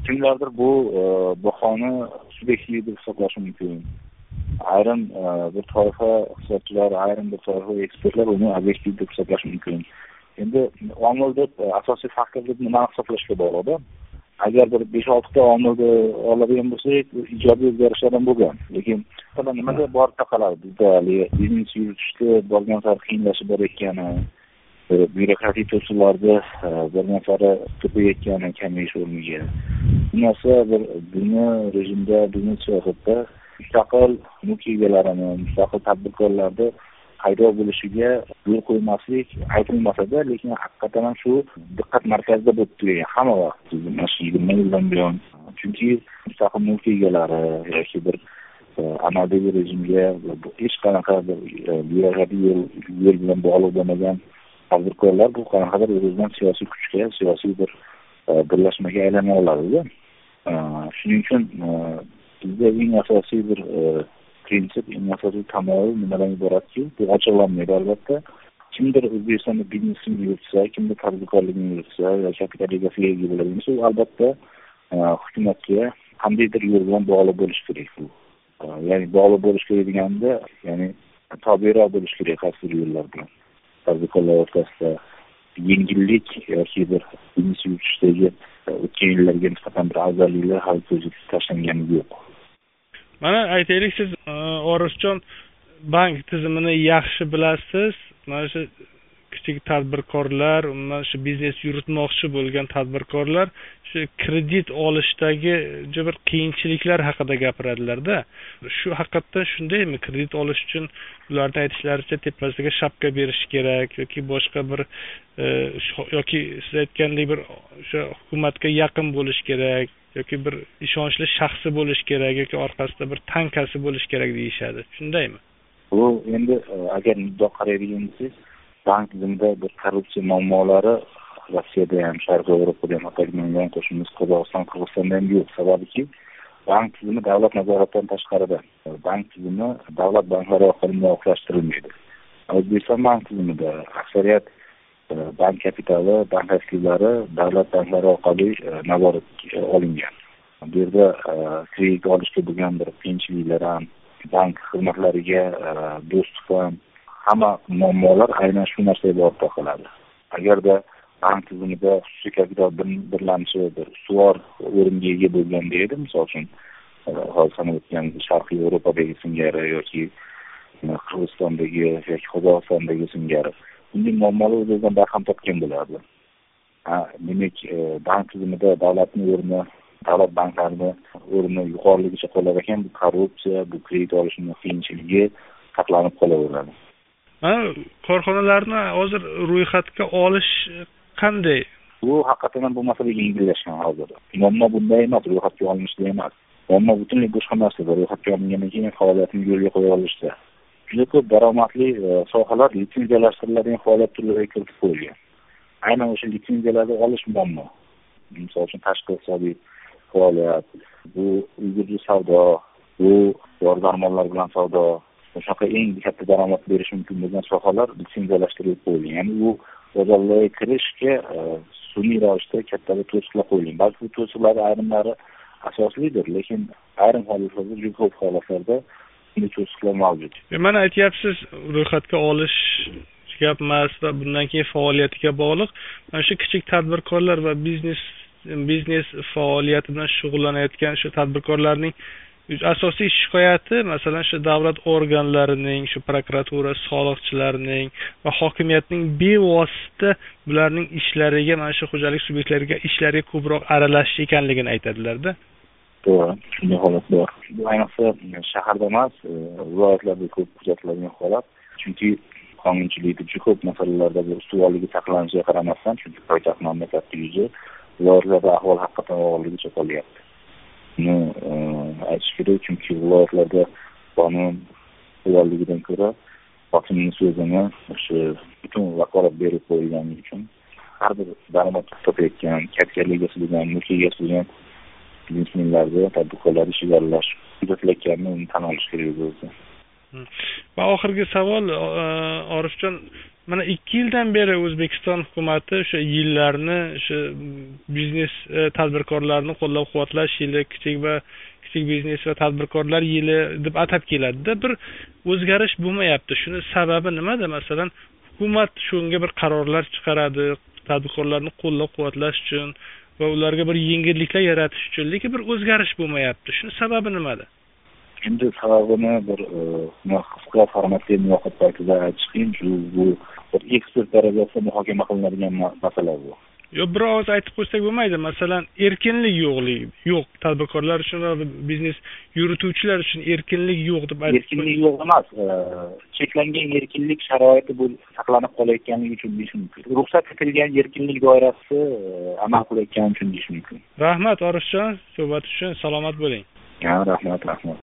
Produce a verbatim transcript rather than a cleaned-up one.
kimlardir bu bahoni subyektiv deb hisoblashi mumkin. Ayrim bir toifa hisobchilar, ayrim bir toifa ekspertlar uni obyektiv deb hisoblashi mumkin. Endi omil deb asosiy faktor deb nimani hisoblashga bog'liq. Agar bir besh olti ta omilni oladigan bo'lsak, ijobiy o'zgarishlar ham bo'lgan. Lekin nimaga borib taqaladi? Bizda biznes yuritishda bo'lgan sari qiyinlashib borayotgani, byurokratik to'siqlarni bo'lgan sari ko'payayotgani kamayish o'rniga. Bu narsa bir dunyo rejimida, dunyo siyosatida mustaqil mulk egalarini, mustaqil tadbirkorlarni paydo bo'lishiga yo'l qo'ymaslik aytilmasa-da, lekin haqiqatan ham shu diqqat markazida bo'lib turgan hamma vaqt, mana shu yigirma yildan buyon. Chunki mustaqil mulk egalari yoki bir amaldagi rejimga hech qanaqa bir byurokratik yo'l bilan bog'liq bo'lmagan tadbirkorlar bu qanaqadir o'zidan siyosiy kuchga, siyosiy bir birlashmaga aylana oladi. Shuning uchun bizda eng asosiy bir prinsip, eng asosiy tamoyil nimadan iboratki, bu ochiqlanmaydi albatta. Kimdir O'zbekistonda biznesini yuritsa, kimdir tadbirkorlikni yuritsa, yo kapital egasiga ega bo'ladigan bo'lsa, albatta hukumatga qandaydir yo'l bilan bog'liq bo'lishi kerak bu. Ya'ni bog'liq bo'lish kerak deganda, ya'ni toberoq bo'lish kerak qaysi yo'llar bilan. Tadbirkorlar o'rtasida yengillik yoki bir biznes yuritishdagi o'tgan yillarga nisbatan bir afzalliklar hali ko'zga tashlangani yo'q. Mana aytaylik, siz Orifjon bank tizimini yaxshi bilasiz. Mana shu kichik tadbirkorlar, umuman shu biznes yuritmoqchi bo'lgan tadbirkorlar shu kredit olishdagi bir qiyinchiliklar haqida gapiradilar-da. Shu haqiqatdan shundaymi? Kredit olish uchun ularning aytishlaricha tepasiga shapka berish kerak yoki boshqa bir yoki siz aytgandek bir o'sha hukumatga yaqin bo'lish kerak yoki bir ishonchli shaxsi bo'lish kerak yoki orqasida bir tankasi bo'lish kerak deyishadi. Shundaymi? Bu endi agar muddao qaraydigan bo'lsangiz, bank tizimida bir korrupsiya muammolari Rossiyada ham, Sharqiy Yevropada ham, hatto qo'shnimiz Qozog'iston, Qirg'izistonda ham yo'q. Sababiki bank tizimi davlat nazoratidan tashqarida. Bank tizimi davlat banklari orqali muvofiqlashtirilmaydi. O'zbekiston bank tizimida aksariyat bank kapitali, bank aktivlari davlat banklari orqali nazoratga olingan. Bu yerda kredit olishga bo'lgan bir qiyinchiliklar ham, bank xizmatlariga dostуп ham, hamma muammolar aynan shu narsaga borib taqaladi. Agarda bank tizimida xususiy kapital birlanishi bir ustuvor o'ringa ega bo'lganda edi, misol uchun hozir sanab o'tgan Sharqiy Yevropadagi singari yoki Qirg'izistondagi yoki Qozog'istondagi singari bunday muammolar o'zidan barham topgan bo'lardi. Demak, bank tizimida davlatning o'rni, davlat banklarining o'rni yuqoriligicha qolar ekan, bu korrupsiya, bu kredit olishning qiyinchiligi saqlanib qolaveradi. Korxonalarni hozir ro'yxatga olish qanday? Bu haqiqatan bu masala yengillashgan hozir. Muammo bunday emas, ro'yxatga olinishda emas. Muammo butunlay boshqa narsada. Ro'yxatga olingandan keyin faoliyatini yo'lga qo'ya olishda. Juda ko'p daromadli sohalar litsenziyalashtiriladigan faoliyat turlariga kiritib qo'yilgan. Aynan o'sha litsenziyalarni olish muammo. Misol uchun tashqi iqtisodiy faoliyat, bu ulgurji savdo, bu dori-darmonlar bilan savdo, o'shaqa eng katta daromad berish mumkin bo'lgan sohalar litsenziyalashtirilib qo'yilgan. Ya'ni u bozorlarga kirishga sun'iy ravishda katta bir to'siqlar qo'yilgan. Balki bu to'siqlar ayrimlari asoslidir, lekin ayrim holatlarda, juda ko'p holatlarda bunday to'siqlar mavjud. Mana aytyapsiz, ro'yxatga olish gap emas va bundan keyin faoliyatiga bog'liq. Mana shu kichik tadbirkorlar va biznes biznes faoliyati bilan shug'ullanayotgan shu tadbirkorlarning asosiy shikoyati, masalan, shu davlat organlarining, shu prokuratura, soliqchilarning va hokimiyatning bevosita bularning ishlariga, mana shu xo'jalik subyektlariga ishlariga ko'proq aralashish ekanligini aytadilar-da. To'g'ri, shunday holat bor. Bu ayniqsa shaharda emas, viloyatlarda ko'p kuzatiladigan holat. Chunki qonunchilikda juda ko'p masalalarda bu ustuvorligi saqlanishiga qaramasdan, chunki poytaxt mamlakatda yuzi viloyatlarda ahvol haqiqatan og'irligicha qolyapti. Buni aytish kerak, chunki viloyatlarda qonun ustuvorligidan ko'ra hokimning so'zini o'sha butun vakolat berib qo'yilgani uchun har bir daromad topayotgan, kapital egasi bo'lgan, mulk egasi bo'lgan biznesmenlarga, tadbirkorlarga ishiga aralash kuzatilayotganini tan olish kerak o'zi. Va oxirgi savol, Orifjon, mana ikki yildan beri O'zbekiston hukumati o'sha yillarni o'sha biznes tadbirkorlarni qo'llab-quvvatlash yili, kichik va kichik biznes va tadbirkorlar yili deb atab keladi-da, bir o'zgarish bo'lmayapti. Shuni sababi nimada? Masalan, hukumat shunga bir qarorlar chiqaradi, tadbirkorlarni qo'llab-quvvatlash uchun va ularga bir yengilliklar yaratish uchun, lekin bir o'zgarish bo'lmayapti. Shuni sababi nimada? Endi sababini bir qisqa formatli muloqot paytida aytish qiyin, chunki bu bir ekspert darajasida muhokama qilinadigan masala bu. Yo, bir ovoz aytib qo'ysak bo'lmaydi. Masalan, erkinlik yo'qlik, yo'q. Tadbirkorlar uchun va biznes yurituvchilar uchun erkinlik yo'q deb aytib. Erkinlik yo'q emas, cheklangan erkinlik sharoiti bu saqlanib qolayotganligi uchun deyish mumkin. Ruxsat etilgan erkinlik doirasi amal qilayotgani uchun deyish mumkin. Rahmat Orifjon, suhbat uchun salomat bo'ling. Ha, rahmat, rahmat.